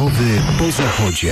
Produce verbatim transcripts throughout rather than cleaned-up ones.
Rozmowy po Zachodzie.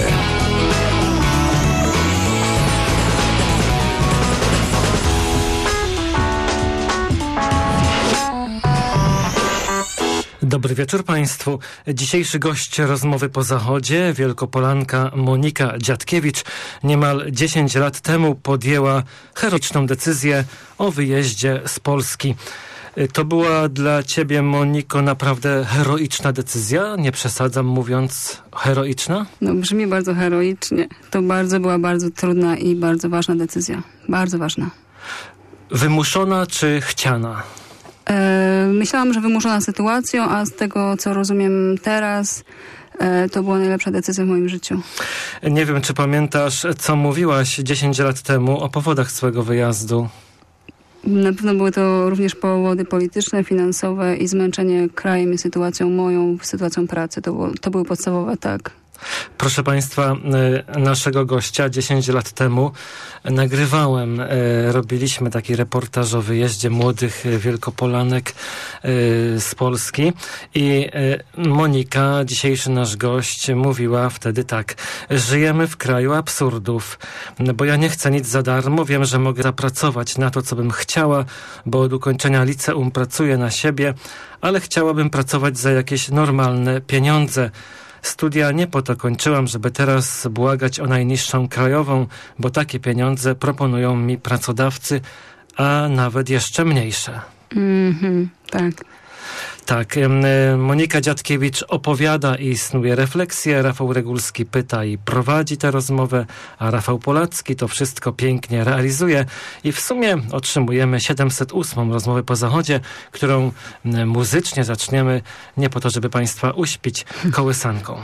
Dobry wieczór Państwu. Dzisiejszy gość Rozmowy po Zachodzie, Wielkopolanka Monika Dziadkiewicz, niemal dziesięć lat temu podjęła heroiczną decyzję o wyjeździe z Polski. To była dla Ciebie, Moniko, naprawdę heroiczna decyzja? Nie przesadzam mówiąc heroiczna? No brzmi bardzo heroicznie. To bardzo była bardzo trudna i bardzo ważna decyzja. Bardzo ważna. Wymuszona czy chciana? E, myślałam, że wymuszona sytuacją, a z tego, co rozumiem teraz, e, to była najlepsza decyzja w moim życiu. Nie wiem, czy pamiętasz, co mówiłaś dziesięć lat temu o powodach swojego wyjazdu? Na pewno były to również powody polityczne, finansowe i zmęczenie krajem i sytuacją moją, sytuacją pracy. To, było, to były podstawowe, tak. Proszę Państwa, naszego gościa dziesięć lat temu nagrywałem, robiliśmy taki reportaż o wyjeździe młodych Wielkopolanek z Polski i Monika, dzisiejszy nasz gość, mówiła wtedy tak: żyjemy w kraju absurdów, bo ja nie chcę nic za darmo, wiem, że mogę zapracować na to, co bym chciała, bo od ukończenia liceum pracuję na siebie, ale chciałabym pracować za jakieś normalne pieniądze. Studia nie po to kończyłam, żeby teraz błagać o najniższą krajową, bo takie pieniądze proponują mi pracodawcy, a nawet jeszcze mniejsze. Mhm, tak. Tak, Monika Dziadkiewicz opowiada i snuje refleksje, Rafał Regulski pyta i prowadzi tę rozmowę, a Rafał Polacki to wszystko pięknie realizuje i w sumie otrzymujemy siedemset ósmą rozmowę po Zachodzie, którą muzycznie zaczniemy nie po to, żeby Państwa uśpić, kołysanką.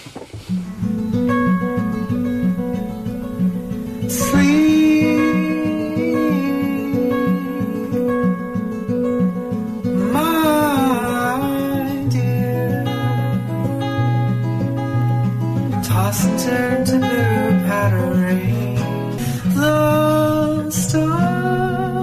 And turn to blue powder the star.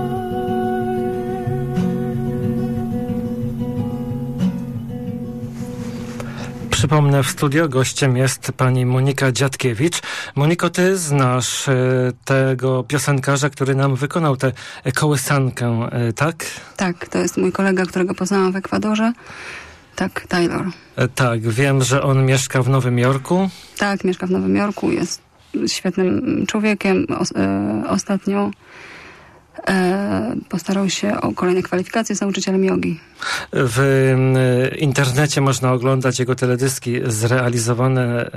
Przypomnę, w studio gościem jest pani Monika Dziadkiewicz. Moniko, ty znasz e, tego piosenkarza, który nam wykonał tę kołysankę, e, tak? Tak, to jest mój kolega, którego poznałam w Ekwadorze. Tak, Taylor. E, tak, wiem, że on mieszka w Nowym Jorku. Tak, mieszka w Nowym Jorku, jest świetnym człowiekiem. O, e, ostatnio e, postarał się o kolejne kwalifikacje z nauczycielem jogi. W e, internecie można oglądać jego teledyski zrealizowane e,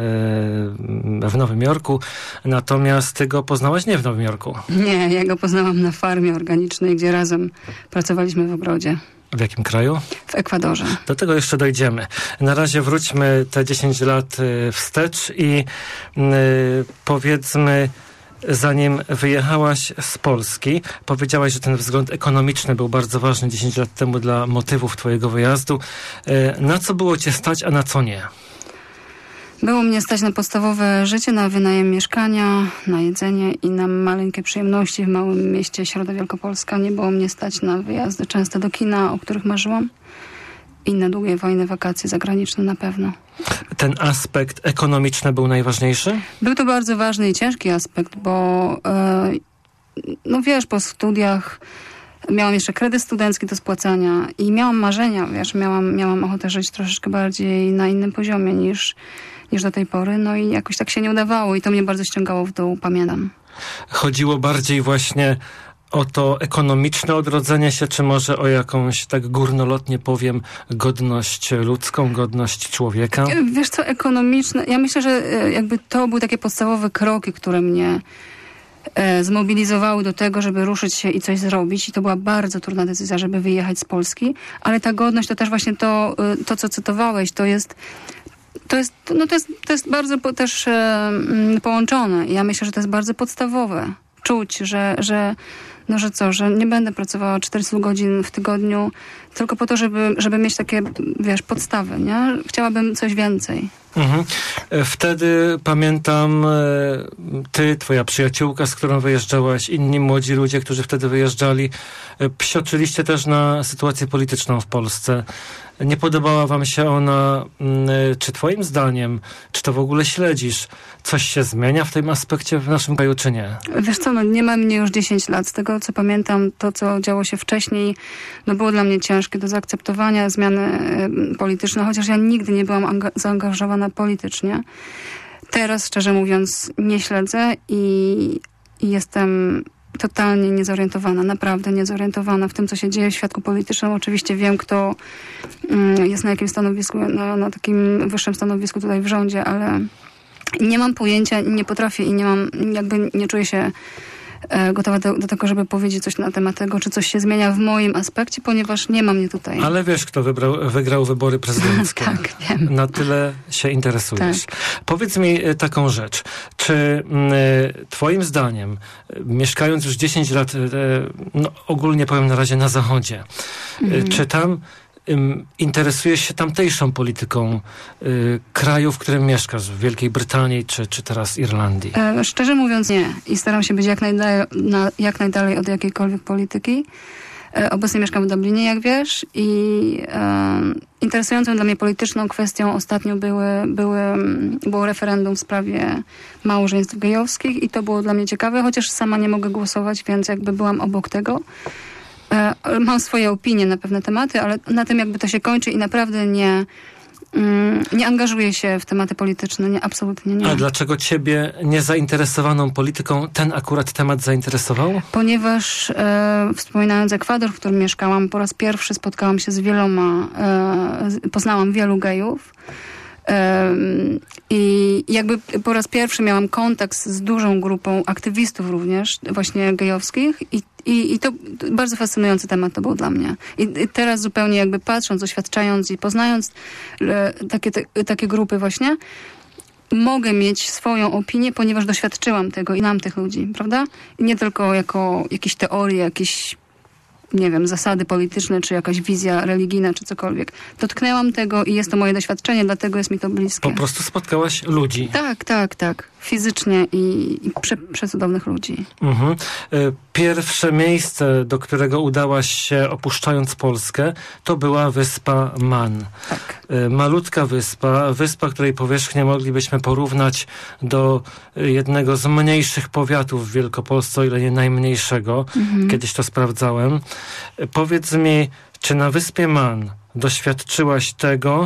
w Nowym Jorku, natomiast ty go poznałaś nie w Nowym Jorku. Nie, ja go poznałam na farmie organicznej, gdzie razem pracowaliśmy w ogrodzie. W jakim kraju? W Ekwadorze. Do tego jeszcze dojdziemy. Na razie wróćmy te dziesięć lat wstecz i yy, powiedzmy, zanim wyjechałaś z Polski, powiedziałaś, że ten wzgląd ekonomiczny był bardzo ważny dziesięć lat temu dla motywów twojego wyjazdu. Yy, na co było cię stać, a na co nie? Było mnie stać na podstawowe życie, na wynajem mieszkania, na jedzenie i na maleńkie przyjemności w małym mieście Środa Wielkopolska. Nie było mnie stać na wyjazdy często do kina, o których marzyłam, i na długie fajne wakacje zagraniczne na pewno. Ten aspekt ekonomiczny był najważniejszy? Był to bardzo ważny i ciężki aspekt, bo e, no wiesz, po studiach miałam jeszcze kredyt studencki do spłacania i miałam marzenia, wiesz, miałam, miałam ochotę żyć troszeczkę bardziej na innym poziomie niż niż do tej pory, no i jakoś tak się nie udawało i to mnie bardzo ściągało w dół, pamiętam. Chodziło bardziej właśnie o to ekonomiczne odrodzenie się, czy może o jakąś, tak górnolotnie powiem, godność ludzką, godność człowieka? Wiesz co, ekonomiczne, ja myślę, że jakby to były takie podstawowe kroki, które mnie e, zmobilizowały do tego, żeby ruszyć się i coś zrobić, i to była bardzo trudna decyzja, żeby wyjechać z Polski, ale ta godność to też właśnie to, to co cytowałeś, to jest To jest, no to jest, to jest bardzo po, też e, połączone. Ja myślę, że to jest bardzo podstawowe. Czuć, że, że, no, że co, że nie będę pracowała czterysta godzin w tygodniu tylko po to, żeby, żeby mieć takie, wiesz, podstawy, nie? Chciałabym coś więcej. Mhm. Wtedy pamiętam, ty, twoja przyjaciółka, z którą wyjeżdżałaś, inni młodzi ludzie, którzy wtedy wyjeżdżali, psioczyliście też na sytuację polityczną w Polsce. nie podobała wam się ona. Czy twoim zdaniem, czy to w ogóle śledzisz, coś się zmienia w tym aspekcie w naszym kraju, czy nie? Wiesz co, no nie ma mnie już dziesięć lat. Z tego, co pamiętam, to, co działo się wcześniej, no było dla mnie ciężkie do zaakceptowania, zmiany y, polityczne, chociaż ja nigdy nie byłam anga- zaangażowana politycznie. Teraz, szczerze mówiąc, nie śledzę i, i jestem totalnie niezorientowana, naprawdę niezorientowana w tym, co się dzieje w świadku politycznym. Oczywiście wiem, kto y, jest na jakim stanowisku, na, na takim wyższym stanowisku tutaj w rządzie, ale nie mam pojęcia, nie potrafię i nie mam, jakby nie czuję się e, gotowa do, do tego, żeby powiedzieć coś na temat tego, czy coś się zmienia w moim aspekcie, ponieważ nie ma mnie tutaj. Ale wiesz, kto wybrał, wygrał wybory prezydenckie. Tak, wiem. Na tyle się interesujesz. Tak. Powiedz mi e, taką rzecz. Czy m, e, twoim zdaniem, e, mieszkając już dziesięć lat, e, no, ogólnie powiem na razie na Zachodzie, Mhm. e, czy tam Ym, interesujesz się tamtejszą polityką y, kraju, w którym mieszkasz, w Wielkiej Brytanii czy, czy teraz Irlandii? E, szczerze mówiąc nie. I staram się być jak najdalej, na, jak najdalej od jakiejkolwiek polityki. E, obecnie mieszkam w Dublinie, jak wiesz, i e, interesującą dla mnie polityczną kwestią ostatnio były, były, było referendum w sprawie małżeństw gejowskich i to było dla mnie ciekawe, chociaż sama nie mogę głosować, więc jakby byłam obok tego. Mam swoje opinie na pewne tematy, ale na tym jakby to się kończy i naprawdę nie, mm, nie angażuję się w tematy polityczne, nie, absolutnie nie. A dlaczego ciebie niezainteresowaną polityką ten akurat temat zainteresował? Ponieważ e, wspominając Ekwador, w którym mieszkałam, po raz pierwszy spotkałam się z wieloma, e, poznałam wielu gejów. Um, I jakby po raz pierwszy miałam kontakt z dużą grupą aktywistów również, właśnie gejowskich i, i, i to bardzo fascynujący temat to był dla mnie. I, i teraz zupełnie jakby patrząc, doświadczając i poznając e, takie, te, takie grupy właśnie, mogę mieć swoją opinię, ponieważ doświadczyłam tego i znam tych ludzi, prawda? I nie tylko jako jakieś teorie, jakieś nie wiem, zasady polityczne, czy jakaś wizja religijna, czy cokolwiek. Dotknęłam tego i jest to moje doświadczenie, dlatego jest mi to bliskie. Po prostu spotkałaś ludzi. Tak, tak, tak. Fizycznie i, i prze, przecudownych ludzi. Mhm. Pierwsze miejsce, do którego udałaś się opuszczając Polskę, to była wyspa Man. Tak. Malutka wyspa, wyspa, której powierzchnię moglibyśmy porównać do jednego z mniejszych powiatów w Wielkopolsce, o ile nie najmniejszego. Mhm. Kiedyś to sprawdzałem. Powiedz mi, czy na wyspie Man doświadczyłaś tego,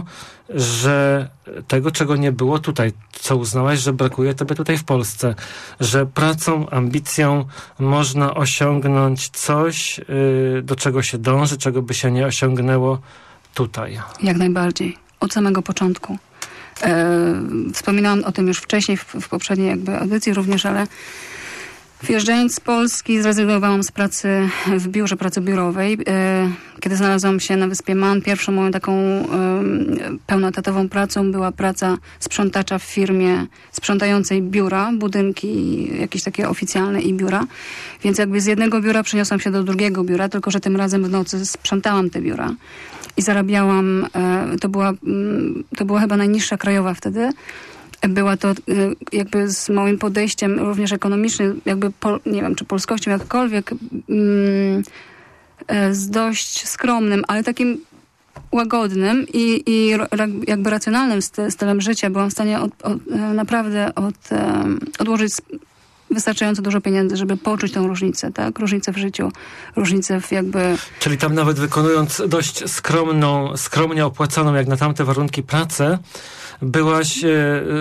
że tego, czego nie było tutaj, co uznałaś, że brakuje tobie tutaj w Polsce, że pracą, ambicją można osiągnąć coś, yy, do czego się dąży, czego by się nie osiągnęło tutaj? Jak najbardziej. Od samego początku. E, wspominałam o tym już wcześniej, w, w poprzedniej jakby audycji również, ale wyjeżdżając z Polski zrezygnowałam z pracy w biurze, pracy biurowej. Kiedy znalazłam się na wyspie Man, pierwszą moją taką pełnoetatową pracą była praca sprzątacza w firmie sprzątającej biura, budynki jakieś takie oficjalne i biura. Więc jakby z jednego biura przeniosłam się do drugiego biura, tylko że tym razem w nocy sprzątałam te biura. I zarabiałam, to była, to była chyba najniższa krajowa wtedy. Była to jakby z moim podejściem również ekonomicznym, jakby pol, nie wiem, czy polskością jakkolwiek, mm, z dość skromnym, ale takim łagodnym i, i jakby racjonalnym stylem życia. Byłam w stanie od, od, naprawdę od, odłożyć wystarczająco dużo pieniędzy, żeby poczuć tą różnicę, tak? Różnicę w życiu, różnicę w jakby... Czyli tam nawet wykonując dość skromną, skromnie opłacaną jak na tamte warunki pracę, byłaś e,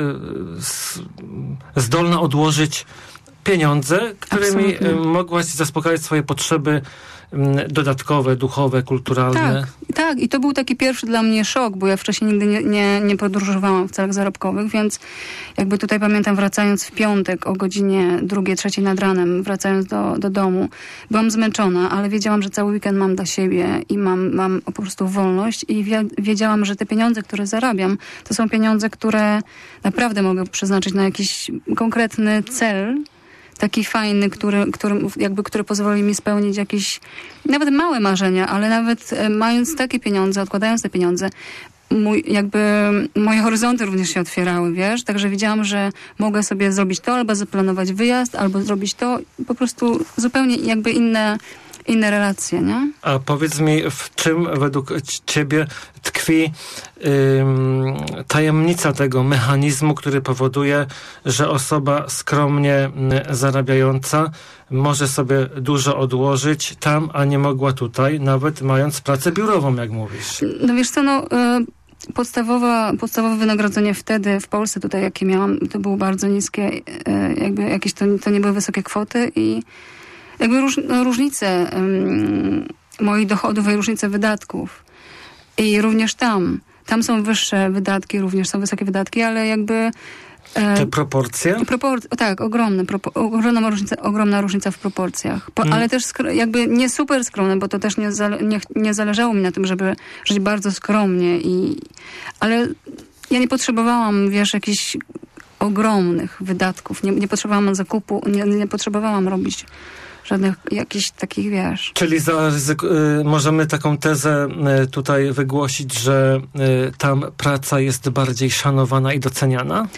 e, zdolna odłożyć pieniądze, którymi Absolutnie. mogłaś zaspokajać swoje potrzeby dodatkowe, duchowe, kulturalne. Tak, tak. I to był taki pierwszy dla mnie szok, bo ja wcześniej nigdy nie, nie, nie podróżowałam w celach zarobkowych, więc jakby tutaj pamiętam, wracając w piątek o godzinie drugiej, trzeciej nad ranem, wracając do, do domu, byłam zmęczona, ale wiedziałam, że cały weekend mam dla siebie i mam, mam po prostu wolność i wiedziałam, że te pieniądze, które zarabiam, to są pieniądze, które naprawdę mogę przeznaczyć na jakiś konkretny cel, taki fajny, który, który, jakby, który pozwoli mi spełnić jakieś nawet małe marzenia, ale nawet mając takie pieniądze, odkładając te pieniądze, mój, jakby moje horyzonty również się otwierały, wiesz? Także wiedziałam, że mogę sobie zrobić to, albo zaplanować wyjazd, albo zrobić to. Po prostu zupełnie jakby inne inne relacje, nie? A powiedz mi, w czym według ciebie tkwi tkwi ym, tajemnica tego mechanizmu, który powoduje, że osoba skromnie y, zarabiająca może sobie dużo odłożyć tam, a nie mogła tutaj, nawet mając pracę biurową, jak mówisz. No wiesz co, no... Y- Podstawowa, podstawowe wynagrodzenie wtedy w Polsce, tutaj jakie miałam, to było bardzo niskie, jakby jakieś to, to nie były wysokie kwoty i jakby róż, no, różnice um, moich dochodów i różnice wydatków. I również tam, tam są wyższe wydatki, również są wysokie wydatki, ale jakby... Te proporcje? Propor- tak, ogromne, propo- ogromna, różnica, ogromna różnica w proporcjach. Po, hmm. Ale też skro- jakby nie super skromne, bo to też nie, zale- nie, nie zależało mi na tym, żeby żyć bardzo skromnie. I, ale ja nie potrzebowałam, wiesz, jakichś ogromnych wydatków. Nie, nie potrzebowałam zakupu, nie, nie potrzebowałam robić żadnych jakichś takich, wiesz... Czyli za ryzyko, y, możemy taką tezę y, tutaj wygłosić, że y, tam praca jest bardziej szanowana i doceniana?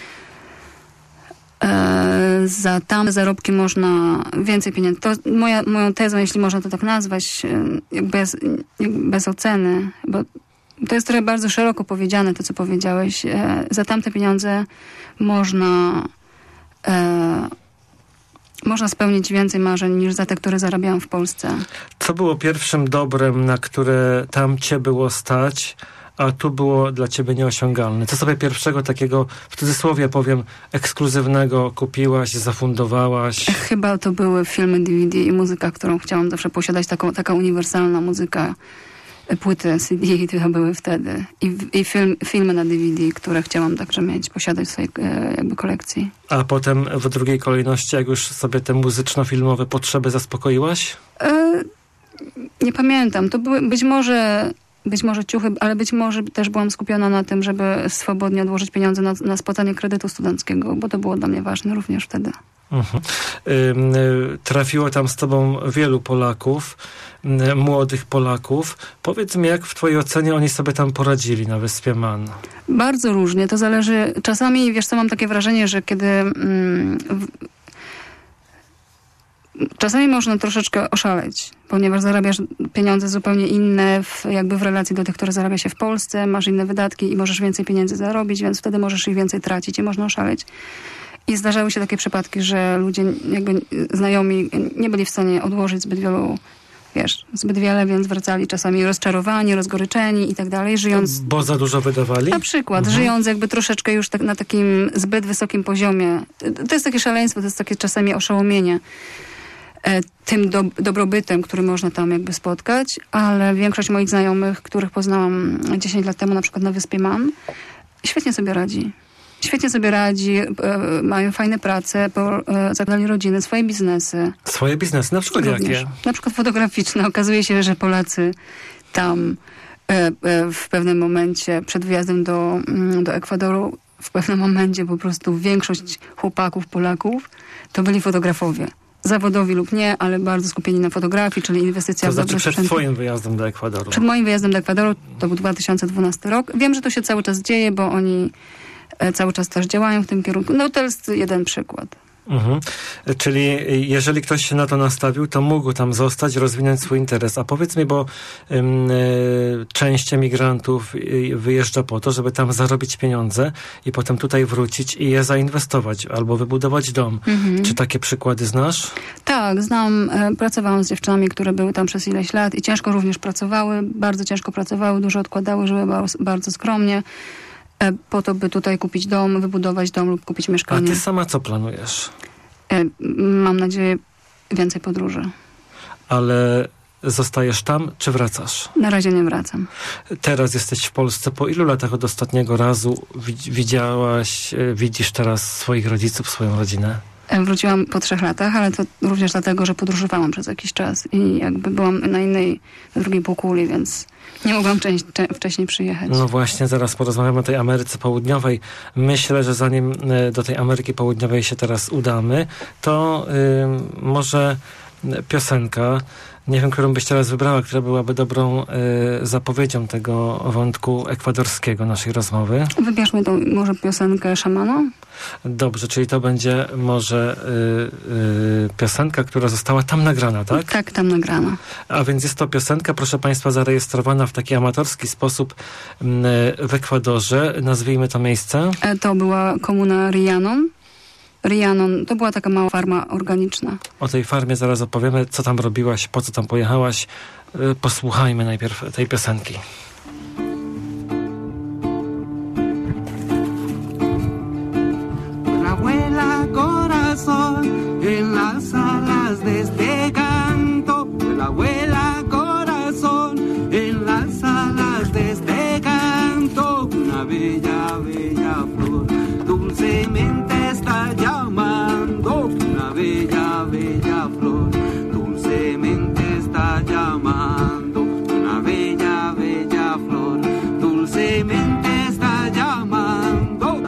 E, za tam zarobki można więcej pieniędzy. To moja, moją tezą, jeśli można to tak nazwać, e, bez, bez oceny, bo to jest trochę bardzo szeroko powiedziane, to co powiedziałeś. E, za tamte pieniądze można e, można spełnić więcej marzeń niż za te, które zarabiałam w Polsce. Co było pierwszym dobrem, na które tam cię było stać, a tu było dla ciebie nieosiągalne? Co sobie pierwszego takiego, w cudzysłowie powiem, ekskluzywnego kupiłaś, zafundowałaś? Chyba to były filmy D V D i muzyka, którą chciałam zawsze posiadać, taką, taka uniwersalna muzyka. Płyty C D to chyba były wtedy. I, i film, filmy na D V D, które chciałam także mieć, posiadać w swojej e, jakby kolekcji. A potem w drugiej kolejności, jak już sobie te muzyczno-filmowe potrzeby zaspokoiłaś? E, nie pamiętam. To były być może... Być może ciuchy, ale być może też byłam skupiona na tym, żeby swobodnie odłożyć pieniądze na, na spłacanie kredytu studenckiego, bo to było dla mnie ważne również wtedy. Mhm. Trafiło tam z tobą wielu Polaków, młodych Polaków. Powiedz mi, jak w twojej ocenie oni sobie tam poradzili na Wyspie Man? Bardzo różnie. To zależy. Czasami, wiesz co, mam takie wrażenie, że kiedy... Mm, w, Czasami można troszeczkę oszaleć, ponieważ zarabiasz pieniądze zupełnie inne w, jakby w relacji do tych, które zarabia się w Polsce, masz inne wydatki i możesz więcej pieniędzy zarobić, więc wtedy możesz ich więcej tracić i można oszaleć. I zdarzały się takie przypadki, że ludzie, jakby znajomi, nie byli w stanie odłożyć zbyt wielu, wiesz, zbyt wiele, więc wracali czasami rozczarowani, rozgoryczeni i tak dalej, żyjąc... Bo za dużo wydawali? Na przykład, mhm. żyjąc jakby troszeczkę już tak na takim zbyt wysokim poziomie. To jest takie szaleństwo, to jest takie czasami oszołomienie tym do, dobrobytem, który można tam jakby spotkać, ale większość moich znajomych, których poznałam dziesięć lat temu, na przykład na Wyspie Man, świetnie sobie radzi. Świetnie sobie radzi, e, mają fajne prace, po, e, zakładali rodziny, swoje biznesy. Swoje biznesy? Na przykład również. Jakie? Na przykład fotograficzne. Okazuje się, że Polacy tam e, e, w pewnym momencie, przed wyjazdem do, do Ekwadoru, w pewnym momencie po prostu większość chłopaków, Polaków, to byli fotografowie. Zawodowi lub nie, ale bardzo skupieni na fotografii, czyli inwestycja to w znaczy dobre przed sprzęty. twoim wyjazdem do Ekwadoru? Przed moim wyjazdem do Ekwadoru, to był dwa tysiące dwunasty rok. Wiem, że to się cały czas dzieje, bo oni e, cały czas też działają w tym kierunku. No to jest jeden przykład. Mhm. Czyli jeżeli ktoś się na to nastawił, to mógł tam zostać, rozwinąć swój interes. A powiedz mi, bo ym, y, część emigrantów y, wyjeżdża po to, żeby tam zarobić pieniądze i potem tutaj wrócić i je zainwestować albo wybudować dom. Mhm. Czy takie przykłady znasz? Tak, znam. E, pracowałam z dziewczynami, które były tam przez ileś lat i ciężko również pracowały, bardzo ciężko pracowały, dużo odkładały, żyły bardzo, bardzo skromnie. Po to, by tutaj kupić dom, wybudować dom lub kupić mieszkanie. A ty sama co planujesz? Mam nadzieję więcej podróży. Ale zostajesz tam, czy wracasz? Na razie nie wracam. Teraz jesteś w Polsce. Po ilu latach od ostatniego razu widziałaś, widzisz teraz swoich rodziców, swoją rodzinę? Wróciłam po trzech latach, ale to również dlatego, że podróżowałam przez jakiś czas i jakby byłam na innej, na drugiej półkuli, więc nie mogłam część, wcześniej przyjechać. No właśnie, zaraz porozmawiamy o tej Ameryce Południowej. Myślę, że zanim do tej Ameryki Południowej się teraz udamy, to y, może piosenka. Nie wiem, którą byś teraz wybrała, która byłaby dobrą y, zapowiedzią tego wątku ekwadorskiego naszej rozmowy. Wybierzmy tą może piosenkę Szamana. Dobrze, czyli to będzie może y, y, piosenka, która została tam nagrana, tak? Tak, tam nagrana. A więc jest to piosenka, proszę Państwa, zarejestrowana w taki amatorski sposób y, w Ekwadorze. Nazwijmy to miejsce. E, to była komuna Rianon. Rianon, to była taka mała farma organiczna. O tej farmie zaraz opowiemy, co tam robiłaś, po co tam pojechałaś. Y, posłuchajmy najpierw tej piosenki. Vuela corazón en las alas de este canto, vuela, vuela corazón en las alas de este canto, una bella, bella flor dulcemente está llamando, una bella, bella flor dulcemente está llamando, una bella, bella flor dulcemente está llamando.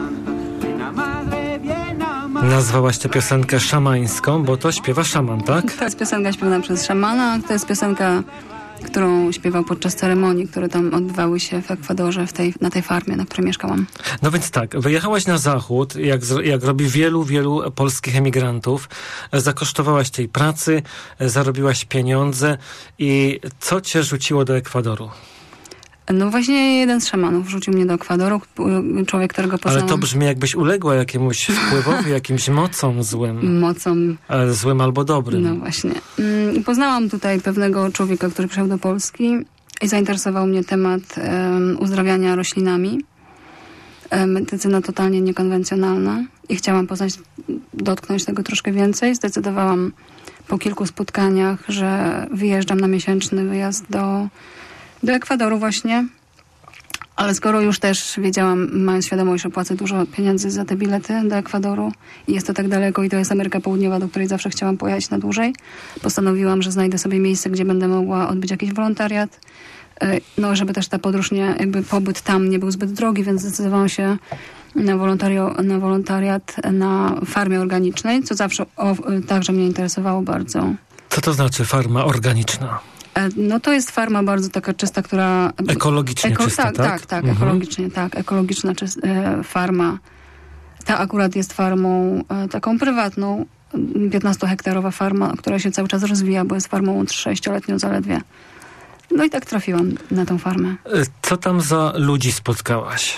Nazwałaś tę piosenkę szamańską, bo to śpiewa szaman, tak? To jest piosenka śpiewana przez szamana. To jest piosenka, którą śpiewał podczas ceremonii, które tam odbywały się w Ekwadorze, w tej, na tej farmie, na której mieszkałam. No więc tak, wyjechałaś na zachód, jak, jak robi wielu, wielu polskich emigrantów. Zakosztowałaś tej pracy, zarobiłaś pieniądze i co cię rzuciło do Ekwadoru? No właśnie jeden z szamanów rzucił mnie do Ekwadoru, człowiek, którego poznałam. Ale to brzmi, jakbyś uległa jakiemuś wpływowi, jakimś mocom złym. Mocą. Ale złym albo dobrym. No właśnie. Poznałam tutaj pewnego człowieka, który przyjechał do Polski i zainteresował mnie temat um, uzdrawiania roślinami. Medycyna totalnie niekonwencjonalna i chciałam poznać, dotknąć tego troszkę więcej. Zdecydowałam po kilku spotkaniach, że wyjeżdżam na miesięczny wyjazd do do Ekwadoru właśnie, ale skoro już też wiedziałam, mając świadomość, że płacę dużo pieniędzy za te bilety do Ekwadoru i jest to tak daleko i to jest Ameryka Południowa, do której zawsze chciałam pojechać na dłużej, postanowiłam, że znajdę sobie miejsce, gdzie będę mogła odbyć jakiś wolontariat, no żeby też ta podróż nie, jakby pobyt tam nie był zbyt drogi, więc zdecydowałam się na, wolontario, na wolontariat na farmie organicznej, co zawsze o, także mnie interesowało bardzo. Co to znaczy farma organiczna? No to jest farma bardzo taka czysta, która... Ekologicznie eko, czysta, tak? Tak, tak, tak, mhm. ekologicznie, tak. Ekologiczna czyst, e, farma. Ta akurat jest farmą e, taką prywatną, piętnastohektarowa farma, która się cały czas rozwija, bo jest farmą sześcioletnią zaledwie. No i tak trafiłam na tą farmę. Co tam za ludzi spotkałaś?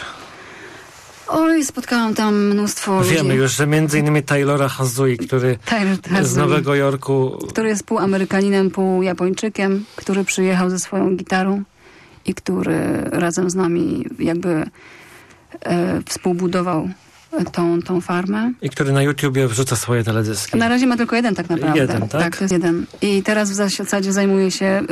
Oj, spotkałam tam mnóstwo ludzi. Wiemy już, że między innymi Taylora Hazui, który Taylor Hazui, z Nowego Jorku... który jest pół Amerykaninem, pół Japończykiem, który przyjechał ze swoją gitarą i który razem z nami jakby e, współbudował tą, tą farmę. I który na YouTubie wrzuca swoje teledyski. Na razie ma tylko jeden tak naprawdę. Jeden, tak? Tak, to jest jeden. I teraz w zasadzie zajmuje się e,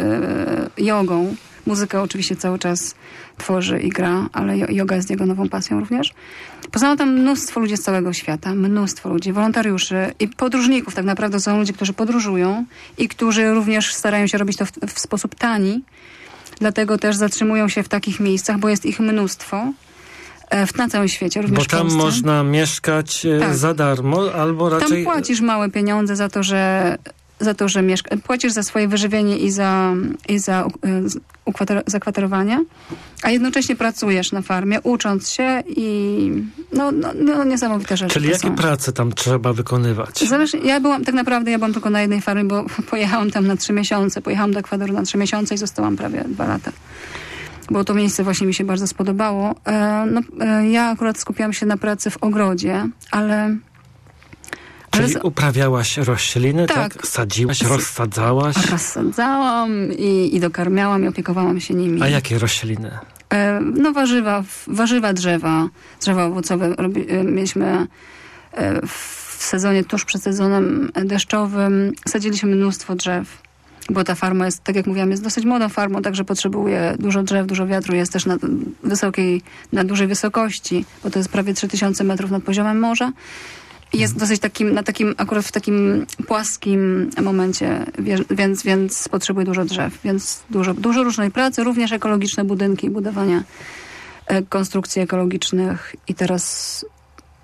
jogą. Muzykę oczywiście cały czas tworzy i gra, ale joga jest jego nową pasją również. Poznałam tam mnóstwo ludzi z całego świata, mnóstwo ludzi, wolontariuszy i podróżników. Tak naprawdę są ludzie, którzy podróżują i którzy również starają się robić to w, w sposób tani. Dlatego też zatrzymują się w takich miejscach, bo jest ich mnóstwo w, na całym świecie, również Bo tam w Polsce. można mieszkać tak. za darmo, albo raczej... Tam płacisz małe pieniądze za to, że za to, że mieszka, płacisz za swoje wyżywienie i za, i za ukwater, zakwaterowanie, a jednocześnie pracujesz na farmie, ucząc się i no, no, no niesamowite rzeczy. Czyli jakie są. prace tam trzeba wykonywać? Zależy, ja byłam, tak naprawdę ja byłam tylko na jednej farmie, bo pojechałam tam na trzy miesiące, pojechałam do Ekwadoru na trzy miesiące i zostałam prawie dwa lata. Bo to miejsce właśnie mi się bardzo spodobało. E, no, e, ja akurat skupiałam się na pracy w ogrodzie, ale Czyli Ale... uprawiałaś rośliny, tak? tak? Sadziłaś, rozsadzałaś? Rozsadzałam i, i dokarmiałam i opiekowałam się nimi. A jakie rośliny? E, no warzywa, warzywa, drzewa, drzewa owocowe. Robi, e, mieliśmy e, w sezonie, tuż przed sezonem deszczowym, sadziliśmy mnóstwo drzew. Bo ta farma jest, tak jak mówiłam, jest dosyć młodą farmą, także potrzebuje dużo drzew, dużo wiatru. Jest też na wysokiej, na dużej wysokości, bo to jest prawie trzy tysiące metrów nad poziomem morza. Jest dosyć takim, na takim, akurat w takim płaskim momencie, więc, więc potrzebuje dużo drzew, więc dużo, dużo różnej pracy, również ekologiczne budynki, budowania konstrukcji ekologicznych i teraz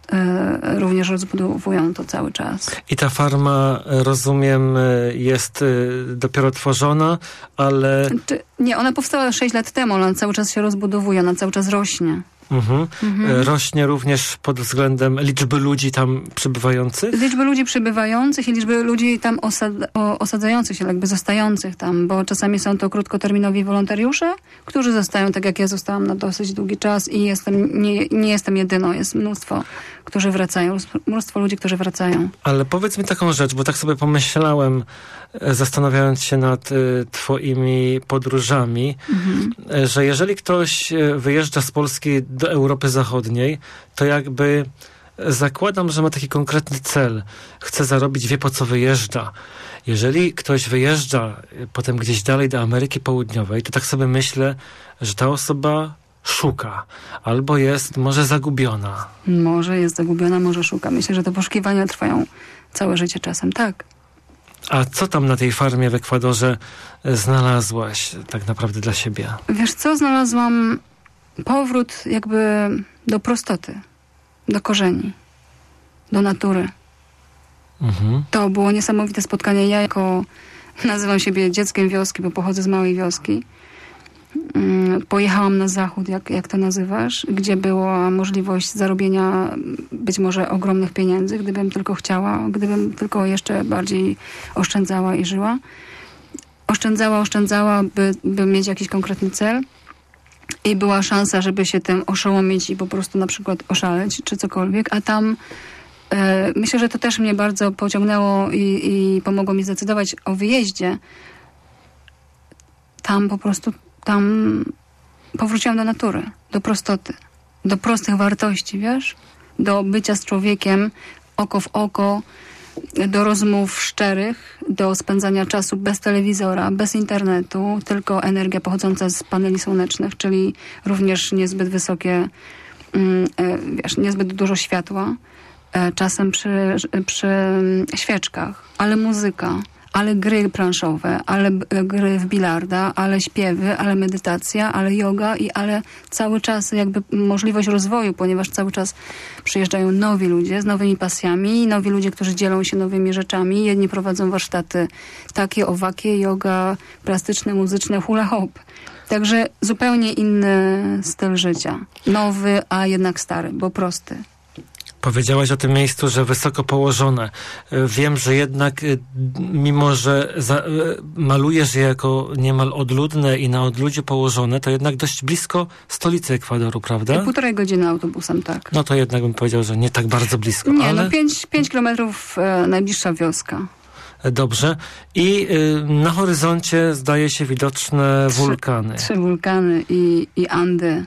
e, również rozbudowują to cały czas. I ta farma, rozumiem, jest dopiero tworzona, ale... Czy, nie, ona powstała sześć lat temu, ale ona cały czas się rozbudowuje, ona cały czas rośnie. Mhm. Mhm. Rośnie również pod względem liczby ludzi tam przybywających? Liczby ludzi przybywających i liczby ludzi tam osad, o, osadzających się, jakby zostających tam, bo czasami są to krótkoterminowi wolontariusze, którzy zostają, tak jak ja zostałam na dosyć długi czas i jestem, nie, nie jestem jedyną, jest mnóstwo, którzy wracają, mnóstwo ludzi, którzy wracają. Ale powiedz mi taką rzecz, bo tak sobie pomyślałem, zastanawiając się nad y, twoimi podróżami, mhm. że jeżeli ktoś wyjeżdża z Polski do Europy Zachodniej, to jakby zakładam, że ma taki konkretny cel. Chce zarobić, wie po co wyjeżdża. Jeżeli ktoś wyjeżdża potem gdzieś dalej do Ameryki Południowej, to tak sobie myślę, że ta osoba szuka. Albo jest może zagubiona. Może jest zagubiona, może szuka. Myślę, że te poszukiwania trwają całe życie czasem, tak. A co tam na tej farmie w Ekwadorze znalazłaś tak naprawdę dla siebie? Wiesz co, znalazłam powrót jakby do prostoty, do korzeni, do natury. Mhm. To było niesamowite spotkanie. Ja jako, nazywam siebie dzieckiem wioski, bo pochodzę z małej wioski. Pojechałam na zachód, jak, jak to nazywasz, gdzie była możliwość zarobienia być może ogromnych pieniędzy, gdybym tylko chciała, gdybym tylko jeszcze bardziej oszczędzała i żyła. Oszczędzała, oszczędzała, by, by mieć jakiś konkretny cel i była szansa, żeby się tym oszołomić i po prostu na przykład oszaleć, czy cokolwiek, a tam e, myślę, że to też mnie bardzo pociągnęło i, i pomogło mi zdecydować o wyjeździe. Tam po prostu Tam powróciłam do natury, do prostoty, do prostych wartości, wiesz? Do bycia z człowiekiem oko w oko, do rozmów szczerych, do spędzania czasu bez telewizora, bez internetu, tylko energia pochodząca z paneli słonecznych, czyli również niezbyt wysokie, wiesz, niezbyt dużo światła, czasem przy, przy świeczkach, ale muzyka. Ale gry planszowe, ale gry w bilarda, ale śpiewy, ale medytacja, ale yoga i ale cały czas jakby możliwość rozwoju, ponieważ cały czas przyjeżdżają nowi ludzie z nowymi pasjami, nowi ludzie, którzy dzielą się nowymi rzeczami. Jedni prowadzą warsztaty takie, owakie, yoga, plastyczne, muzyczne, hula hop. Także zupełnie inny styl życia. Nowy, a jednak stary, bo prosty. Powiedziałaś o tym miejscu, że wysoko położone. Wiem, że jednak mimo, że za, malujesz je jako niemal odludne i na odludziu położone, to jednak dość blisko stolicy Ekwadoru, prawda? Półtorej godziny autobusem, tak. No to jednak bym powiedział, że nie tak bardzo blisko. Nie, ale... no pięć, pięć kilometrów e, najbliższa wioska. Dobrze. I y, na horyzoncie zdaje się widoczne trzy, wulkany. Trzy wulkany i, i Andy.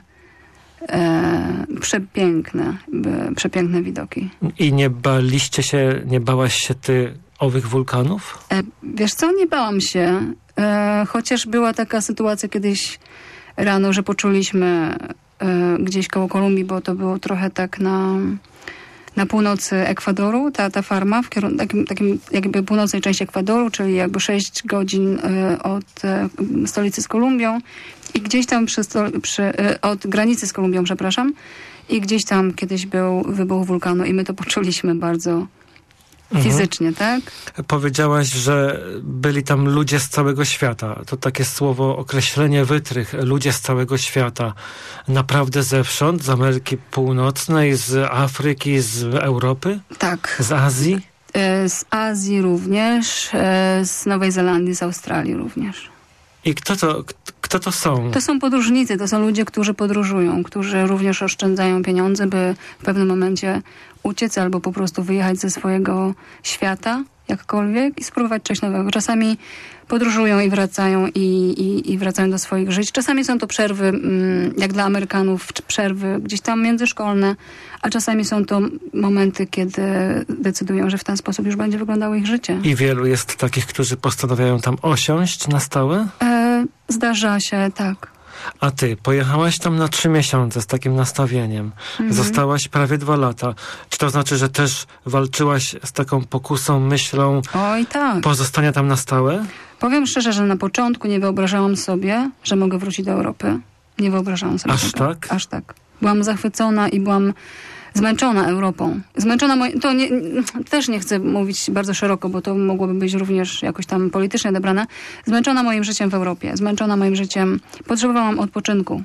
E, przepiękne, e, przepiękne widoki. I nie baliście się, nie bałaś się ty owych wulkanów? E, wiesz co, nie bałam się, e, chociaż była taka sytuacja kiedyś rano, że poczuliśmy e, gdzieś koło Kolumbii, bo to było trochę tak na, na północy Ekwadoru, ta, ta farma, w kierunku, takim, takim jakby północnej części Ekwadoru, czyli jakby sześć godzin e, od e, stolicy z Kolumbią. I gdzieś tam przy, przy, od granicy z Kolumbią, przepraszam, i gdzieś tam kiedyś był wybuch wulkanu i my to poczuliśmy bardzo fizycznie, mhm. tak? Powiedziałaś, że byli tam ludzie z całego świata. To takie słowo, określenie wytrych. Ludzie z całego świata. Naprawdę zewsząd? Z Ameryki Północnej, z Afryki, z Europy? Tak. Z Azji? Z Azji również, z Nowej Zelandii, z Australii również. I kto to, kto to są? To są podróżnicy, to są ludzie, którzy podróżują, którzy również oszczędzają pieniądze, by w pewnym momencie uciec albo po prostu wyjechać ze swojego świata, jakkolwiek, i spróbować czegoś nowego. Czasami podróżują i wracają i, i, i wracają do swoich żyć. Czasami są to przerwy, jak dla Amerykanów, przerwy gdzieś tam międzyszkolne, a czasami są to momenty, kiedy decydują, że w ten sposób już będzie wyglądało ich życie. I wielu jest takich, którzy postanawiają tam osiąść na stałe? E, zdarza się, tak. A ty pojechałaś tam na trzy miesiące z takim nastawieniem. Mhm. Zostałaś prawie dwa lata. Czy to znaczy, że też walczyłaś z taką pokusą, myślą Oj, tak. pozostania tam na stałe? Powiem szczerze, że na początku nie wyobrażałam sobie, że mogę wrócić do Europy. Nie wyobrażałam sobie Aż tego. tak? Aż tak. Byłam zachwycona i byłam zmęczona Europą. Zmęczona moim... To nie, też nie chcę mówić bardzo szeroko, bo to mogłoby być również jakoś tam politycznie odebrane. Zmęczona moim życiem w Europie. Zmęczona moim życiem. Potrzebowałam odpoczynku.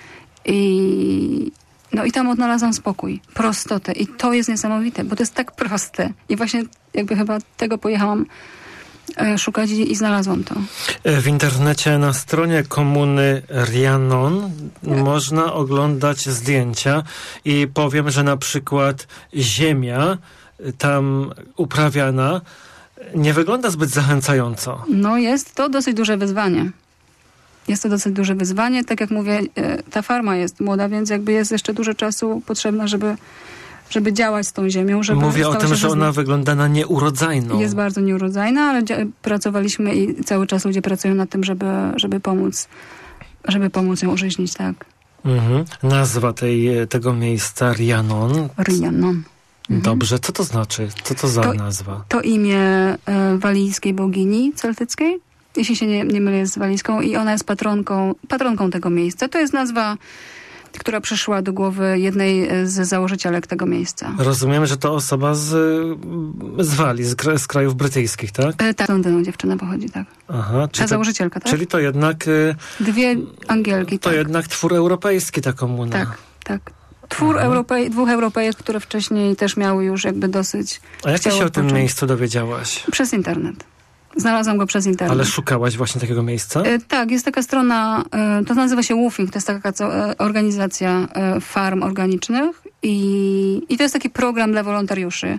I... No i tam odnalazłam spokój, prostotę. I to jest niesamowite, bo to jest tak proste. I właśnie jakby chyba tego pojechałam e, szukać i, i znalazłam to. W internecie na stronie komuny Rhiannon Nie. można oglądać zdjęcia i powiem, że na przykład ziemia tam uprawiana nie wygląda zbyt zachęcająco. No jest to dosyć duże wyzwanie. Jest to dosyć duże wyzwanie. Tak jak mówię, ta farma jest młoda, więc jakby jest jeszcze dużo czasu potrzebne, żeby, żeby działać z tą ziemią. Żeby Mówię o tym, że ona rozna... wygląda na nieurodzajną. Jest bardzo nieurodzajna, ale dzia- pracowaliśmy i cały czas ludzie pracują nad tym, żeby, żeby pomóc żeby pomóc ją użyźnić, tak. Mhm. Nazwa tej, tego miejsca Rhiannon. Rhiannon. Mhm. Dobrze. Co to znaczy? Co to za To- nazwa? To imię e, walijskiej bogini celtyckiej. Jeśli się nie, nie mylę, jest walijską i ona jest patronką, patronką tego miejsca. To jest nazwa, która przyszła do głowy jednej z założycielek tego miejsca. Rozumiem, że to osoba z, z Walii, z, kra- z krajów brytyjskich, tak? E, tak, z Londynu dziewczyna pochodzi, tak. Aha. Ta to, założycielka, tak? czyli to jednak... y, Dwie Angielki, To tak. jednak twór europejski, ta komuna. Tak, tak. Twór Aha. Europej- dwóch Europejek, które wcześniej też miały już jakby dosyć... A jak ty chciały się o tym odpocząć. miejscu dowiedziałaś? Przez internet. Znalazłam go przez internet. Ale szukałaś właśnie takiego miejsca? E, tak, jest taka strona, e, to nazywa się Woofing, to jest taka co, e, organizacja e, farm organicznych i, i to jest taki program dla wolontariuszy.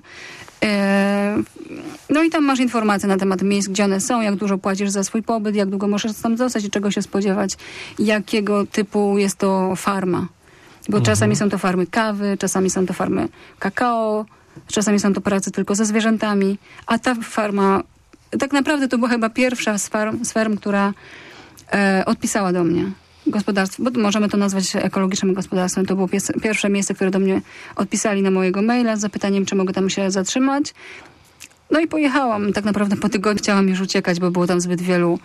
E, no i tam masz informacje na temat miejsc, gdzie one są, jak dużo płacisz za swój pobyt, jak długo możesz tam zostać i czego się spodziewać, jakiego typu jest to farma. Bo Mhm. czasami są to farmy kawy, czasami są to farmy kakao, czasami są to prace tylko ze zwierzętami, a ta farma tak naprawdę to była chyba pierwsza z farm, z farm która e, odpisała do mnie. Gospodarstwo, bo możemy to nazwać ekologicznym gospodarstwem. To było pies, pierwsze miejsce, które do mnie odpisali na mojego maila z zapytaniem, czy mogę tam się zatrzymać. No i pojechałam. Tak naprawdę po tygodniu chciałam już uciekać, bo było tam zbyt wielu